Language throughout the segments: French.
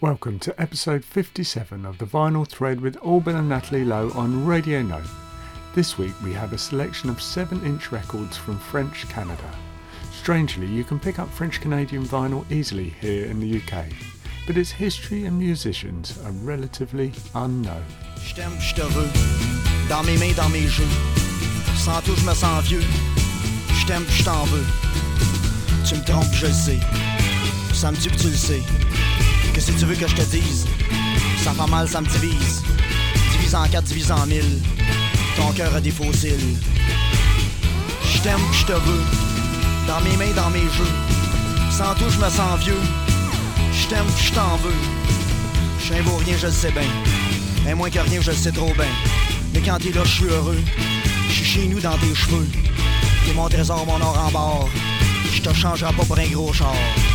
Welcome to episode 57 of The Vinyl Thread with Alban and Natalie Lowe on Radio Note. This week we have a selection of 7-inch records from French Canada. Strangely, you can pick up French Canadian vinyl easily here in the UK, but its history and musicians are relatively unknown. Je t'aime, je te veux, dans mes mains, dans mes jeux. Sans tout, je me sens vieux. Je t'aime, je t'en veux. Tu me trompes, je le sais. Ça me tue que tu le sais. Que si tu veux que je te dise, ça fait mal, ça me divise. Divise en 4, divise en 1000. Ton cœur a des fossiles. Je t'aime, je te veux. Dans mes mains, dans mes jeux. Sans tout, je me sens vieux. Je t'aime, je t'en veux. Je suis un beau rien, je le sais bien. Mais moins que rien, je le sais trop bien. Mais quand t'es là, je suis heureux. Je suis chez nous dans tes cheveux. T'es mon trésor, mon or en bord. Je te changerai pas pour un gros char.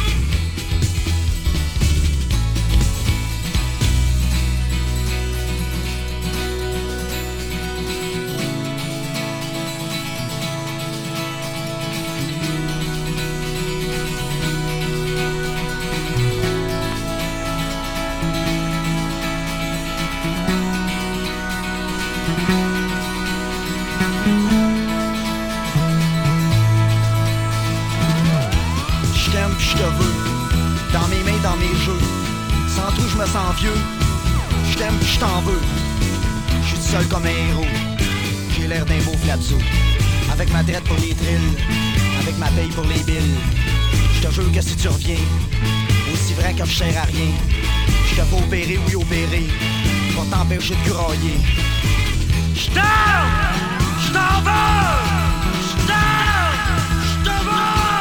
Je me sens vieux, je t'aime pis je t'en veux. Je suis seul comme un héros, j'ai l'air d'un beau flapso. Avec ma traite pour les trilles, avec ma paye pour les billes. Je te jure que si tu reviens, aussi vrai que je sers à rien. Je te fais opérer, oui opérer, pour t'empêcher de grailler. Je t'aime, je t'en veux, je t'aime, je te veux.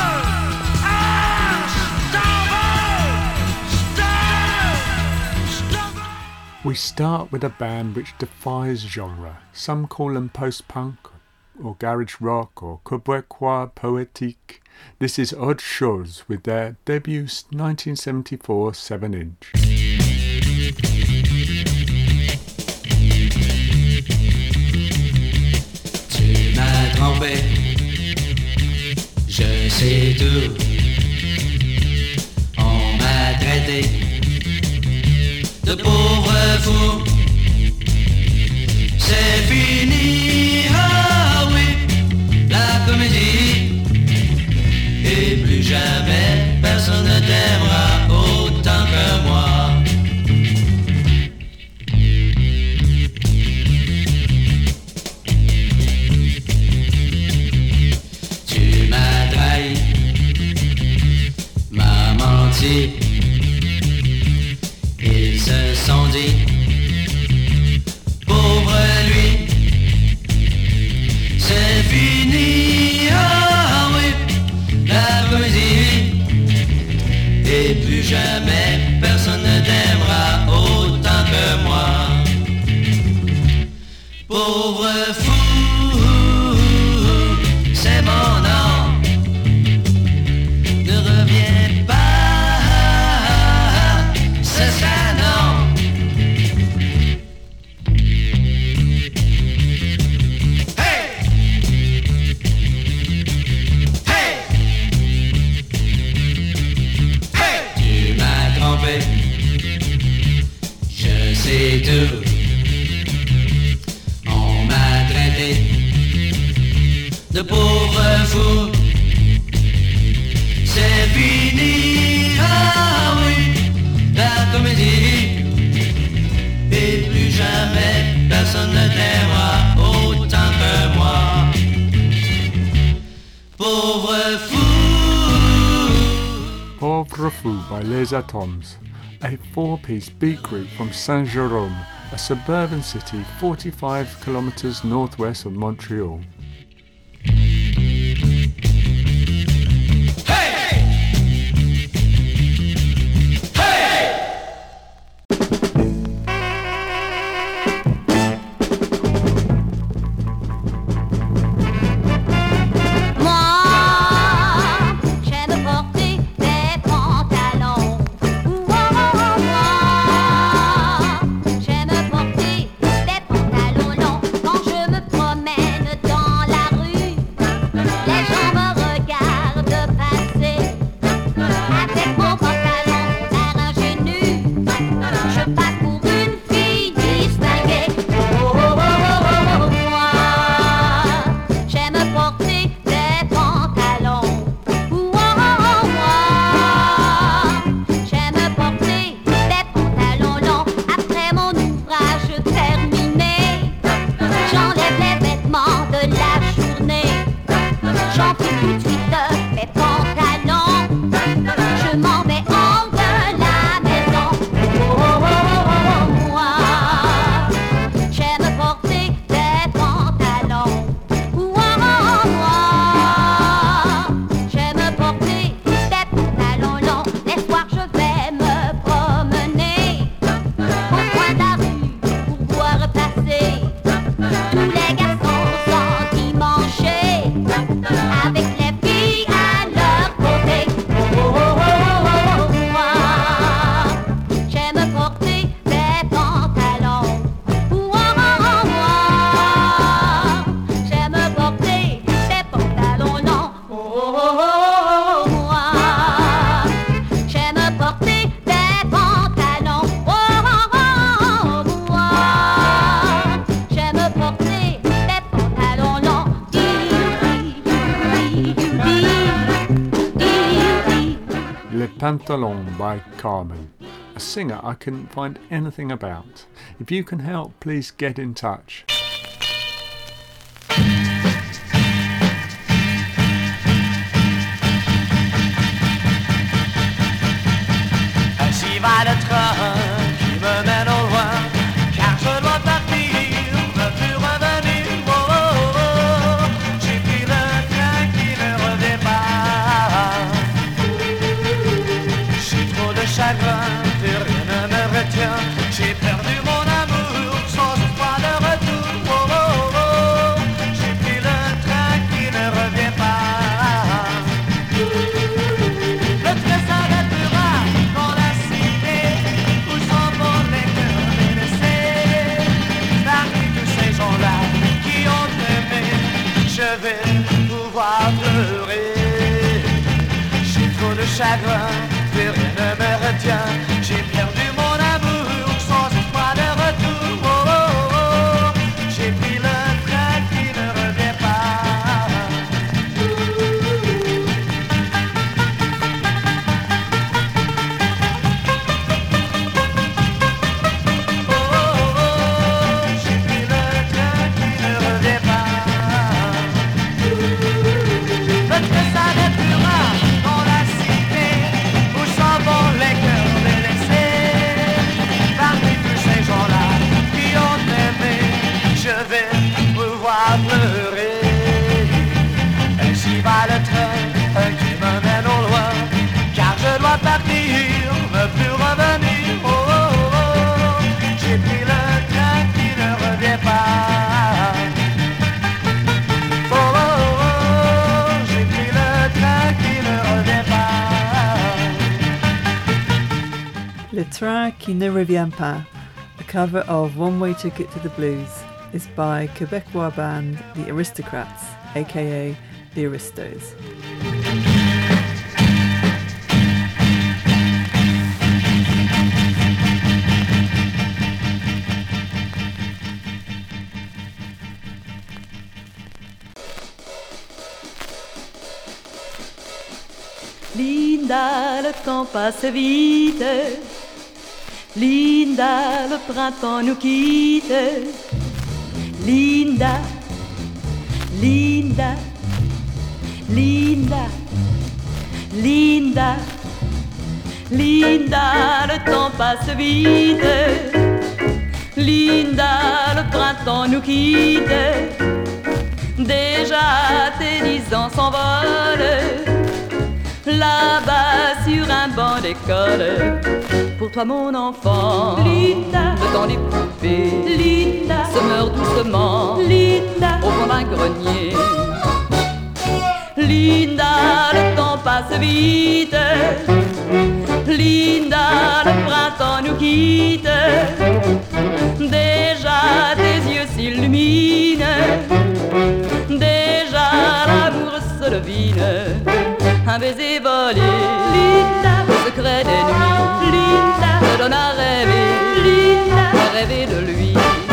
We start with a band which defies genre. Some call them post-punk or garage rock or québécois poétique. This is Autre Chose with their debut 1974 7-inch. Tu m'as trompé, je sais tout. On m'a traité de pauvre fou. C'est fini, ah oui, la comédie. Et plus jamais personne ne t'aimera autant que moi. Tu m'as trahi, m'as menti. Ils se sont dit, pauvre lui, c'est fini, ah oui, la comédie. Et plus jamais personne ne t'aimera autant que moi. Pauvre fou, c'est mon nom, ne reviens pas. C'est ça, non. Hey! Hey! Hey! Tu m'as trompé, je sais tout. On m'a traité de pauvre fou. C'est fini, ah oui, la comédie. Et plus jamais personne ne t'aimera autant que moi. Pauvre fou. Pauvre Fou by Les Atoms, a 4-piece beat group from Saint-Jérôme, a suburban city 45 kilometers northwest of Montreal. J'aime porter des pantalons longs quand je me promène dans Pantalon by Carmen, a singer I couldn't find anything about. If you can help, please get in touch. Ainsi va le train qui me mène au loin, car je dois partir, ne plus revenir. Oh, oh, oh. J'ai pris le train qui ne revient pas. J'ai trop de chagrin, plus rien ne me retient. J'ai perdu mon amour sans espoir de retour. Oh, oh, oh. J'ai pris le train qui ne revient pas. Le train s'arrêtera dans la cité où s'en vont les cœurs délaissés. Parmi tous ces gens-là qui ont aimé, je vais pouvoir pleurer. J'ai trop de chagrin, plus rien ne me retient. J'ai perdu mon amour sans espoir de retour. Oh, oh, oh. J'ai pris le train qui ne revient pas. Oh, oh, oh. J'ai pris le train qui ne revient pas. Le train s'arrêtera dans la cité où s'en vont les cœurs délaissés. Parmi tous ces gens-là qui ont aimé, je vais pouvoir pleurer. Ainsi va le train qui me mène au loin, car je dois partir, ne plus revenir. Oh, oh, oh. J'ai pris le train qui ne revient pas. Oh, oh, oh. J'ai pris le train qui ne revient pas. Le Train qui ne revient pas, a cover of One Way Ticket to the Blues, is by Quebecois band The Aristocrats, aka The Aristos. Linda, le temps passe vite. Linda, le printemps nous quitte. Linda, Linda, Linda, Linda, Linda, le temps passe vite. Linda, le printemps nous quitte. Déjà tes 10 ans s'envolent là-bas sur un banc d'école. Pour toi mon enfant, Linda, le temps des poupées, Linda, se meurt doucement, Linda, au fond d'un grenier. Linda, le temps passe vite. Linda, le printemps nous quitte. Déjà tes yeux s'illuminent. Déjà l'amour se devine. Un baiser volé, Linda, le secret des nuits, Linda, me donne à rêver, Linda, à rêver de lui.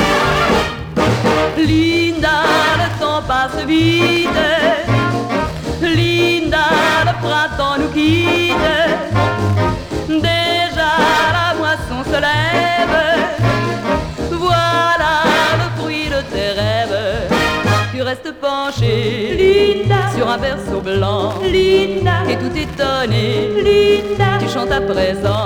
Linda, le temps passe vite. Linda, le printemps nous quitte. Déjà la moisson se lève. Voilà le fruit de tes rêves. Tu restes penchée, Linda, sur un berceau blanc, Linda, et tout étonné, Linda, tu chantes à présent.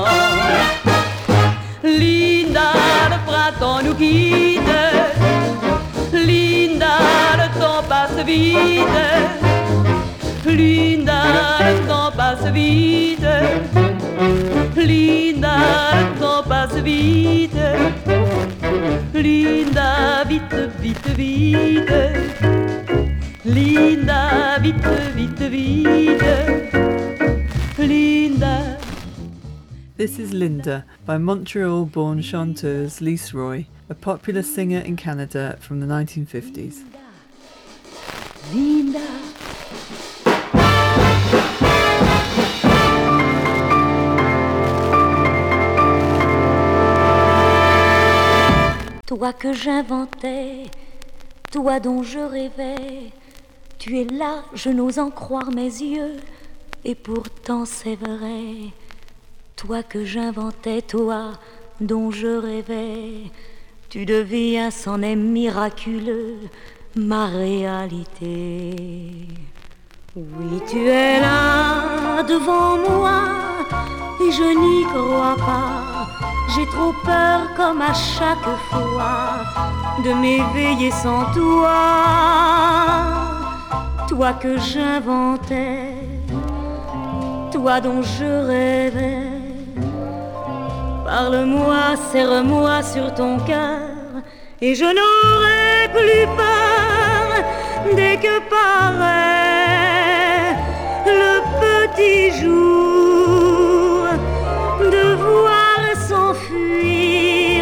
Linda, le printemps nous quitte. Linda, le temps passe vite. Linda, le temps passe vite. Linda, le temps passe vite. Linda, vite, vite, vite. Linda, vite, vite, vite. Linda. This is Linda by Montreal-born chanteuse Lise Roy, a popular singer in Canada from the 1950s. Linda. Toi que j'inventais, toi dont je rêvais, tu es là, je n'ose en croire mes yeux, et pourtant c'est vrai, Toi que j'inventais, toi dont je rêvais, tu deviens sans est miraculeux ma réalité. Oui, tu es là devant moi et je n'y crois pas. J'ai trop peur comme à chaque fois de m'éveiller sans toi. Toi que j'inventais, toi dont je rêvais. Parle-moi, serre-moi sur ton cœur et je n'aurai plus peur dès que paraît le petit jour de voir s'enfuir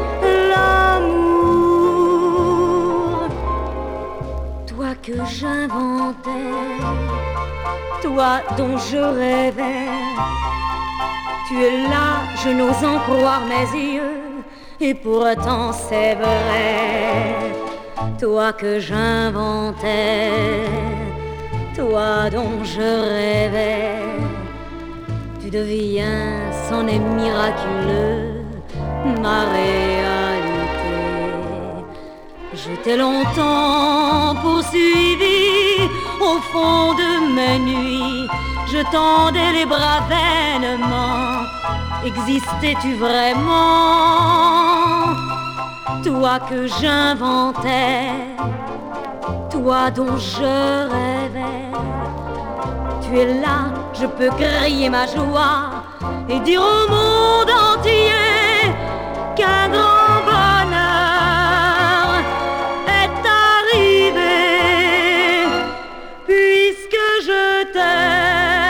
l'amour. Toi que j'inventais, toi dont je rêvais, tu es là, je n'ose en croire mes yeux, et pourtant c'est vrai. Toi que j'inventais, toi dont je rêvais, tu deviens sans est miraculeux ma réalité. Je t'ai longtemps poursuivi au fond de mes nuits. Je tendais les bras vainement. Existais-tu vraiment? Toi que j'inventais, toi dont je rêvais. Tu es là, je peux crier ma joie et dire au monde entier qu'un grand bonheur est arrivé, puisque je t'ai.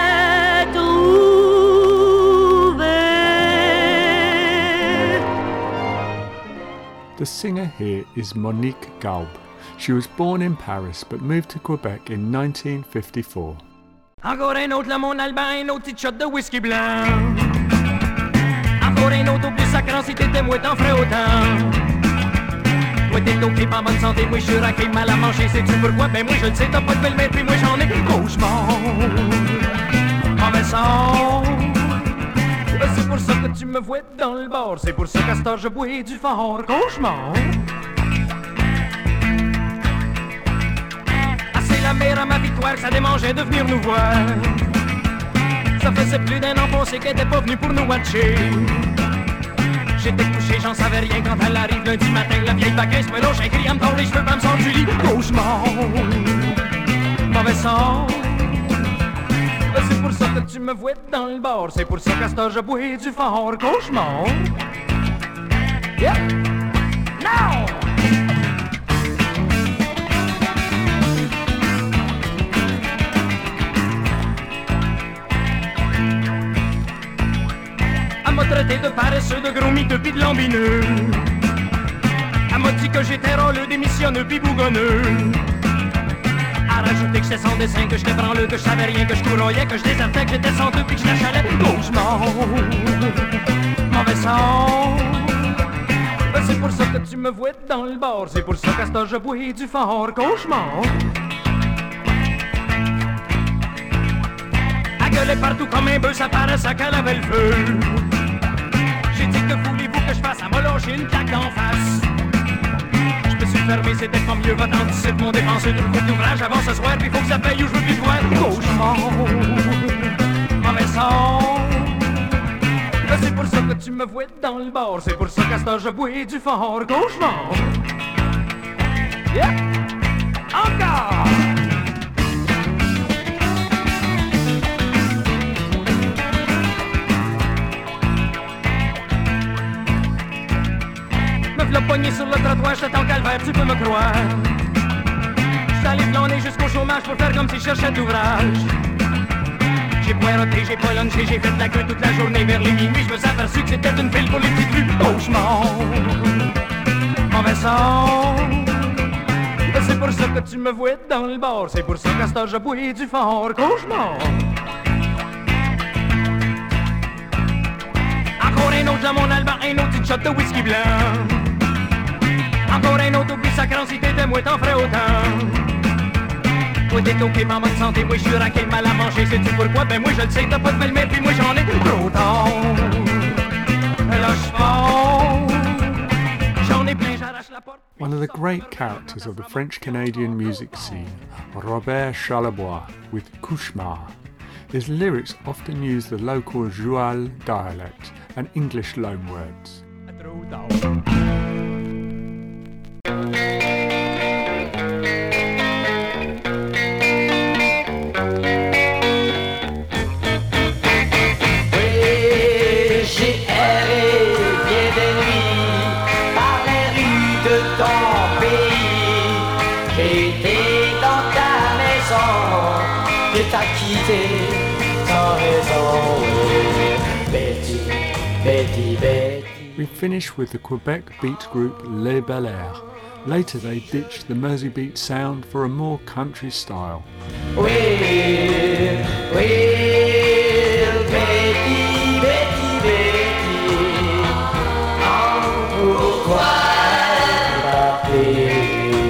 The singer here is Monique Gaub. She was born in Paris but moved to Quebec in 1954. Encore un autre, là, mon Albin, un autre petit shot de whisky blanc. Encore un autre au plus sacrant, si t'étais moi t'en ferais autant. Toi t'es ok, pas en bonne santé, moi je suis raqué, mal à manger, sais-tu pourquoi? Ben moi je le sais, t'as pas de belle-mère, puis moi j'en ai cauchemar. Mauvais sang. C'est pour ça que tu me vois dans le bar, c'est pour ça qu'à cette heure je bois du fort cauchemar. Ah, c'est la mère à ma victoire, ça démangeait de venir nous voir. Ça faisait plus d'un an qu'on sait qu'elle était pas venue pour nous watcher. J'étais couché, j'en savais rien quand elle arrive lundi matin. La vieille baguette me loge, un cri à me tord les cheveux, pas me sort du lit. Cauchemar, mauvais sang. C'est pour ça que tu me vois dans le bar, c'est pour ça qu'à cette heure je bois du fort cauchemar. Yeah! Now! Elle m'a traité de paresseux, de gros miteux pis de lambineux. Elle m'a dit que j'étais rôleux, démissionneux pis bougonneux. À rajouter que j'étais sans dessin, que j'étais branleux, que je savais rien, que je couroyais, que je désertais, que j'étais sans deux, puis que je l'achalais. Cauchemar, mauvais sang. C'est pour ça que tu me vois dans le bar, c'est pour ça qu'à cette heure je bois du fort cauchemar. Elle gueulait partout comme un bœuf, ça paraissait qu'elle avait le feu. J'ai dit que voulez-vous que je fasse, elle m'a lâché une claque d'en face. Fermé, c'était pas mieux, va-t'en d'ici, mon dépenseur de beaucoup d'ouvrage avant ce soir, puis faut que ça paye ou je veux plus te voir. Cauchemar, mauvais sang. C'est pour ça que tu me vois dans le bar, c'est pour ça qu'à cette heure je bois du fort cauchemar. Yeah! Encore! Le poignet sur le trottoir, j'étais en calvaire, tu peux me croire. J'étais allé flâner jusqu'au chômage pour faire comme si je cherchais de l'ouvrage. J'ai poireauté, j'ai pas lunché, j'ai fait de la queue toute la journée vers les minuit. Je me suis aperçu que c'était une file pour les petites rues. Cauchemar, mauvais sang. C'est pour ça que tu me vois dans le bar, c'est pour ça qu'à cette heure je bois du fort cauchemar. Encore un autre, là, mon Albin, un autre petit shot de whisky blanc. Encore un autre, oublie sacrant, si t'étais moi t'en ferais autant. toi t'es ok, mais en bonne santé, moi je suis raqué, mal à manger, sais-tu pourquoi? Ben moi je le sais, t'as pas de belle-mère, puis moi j'en ai trop tard. Là je pars, j'en ai plein, j'arrache la porte. One of the great characters of the French-Canadian music scene, Robert Charlebois with Cauchemar. His lyrics often use the local Joual dialect and English loanwords. Trop tard. T'as quitté sans raison, Betty, Betty, Betty. We finish with the Quebec beat group Les Bel Air. Later they ditched the Mersey beat sound for a more country style. Oui, oui, Betty, Betty, Betty, pourquoi t'appeler?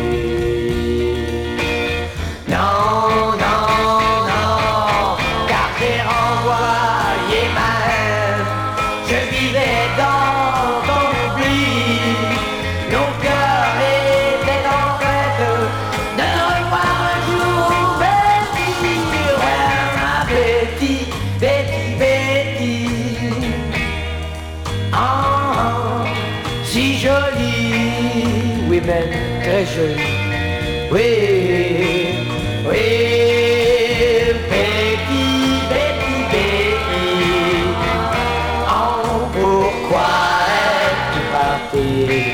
Très joli, oui, oui, Betty, Betty, Betty, oh, pourquoi es-tu partie?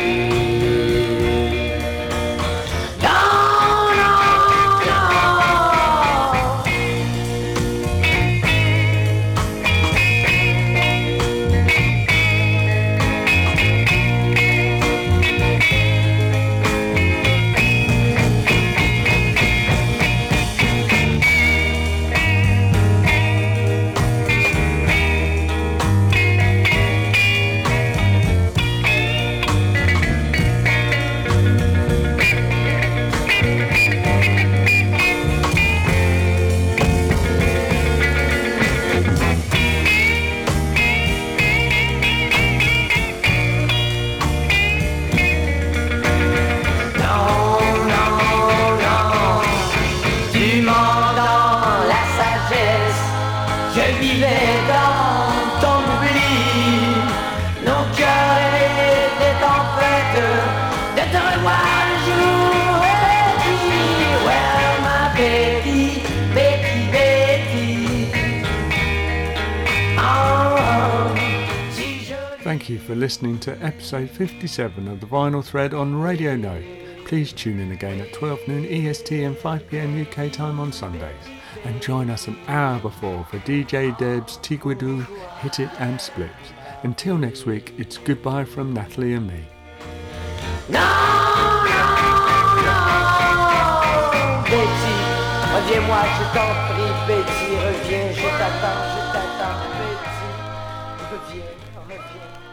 Thank you for listening to episode 57 of The Vinyl Thread on Radio Note. Please tune in again at 12 noon EST and 5 PM UK time on Sundays. And join us an hour before for DJ Deb's Tigwidoo, Hit It and Split. Until next week, it's goodbye from Natalie and me. Non, non, non, Betty, reviens-moi, je t'en prie, Betty, reviens, je t'attends, Betty, reviens, reviens.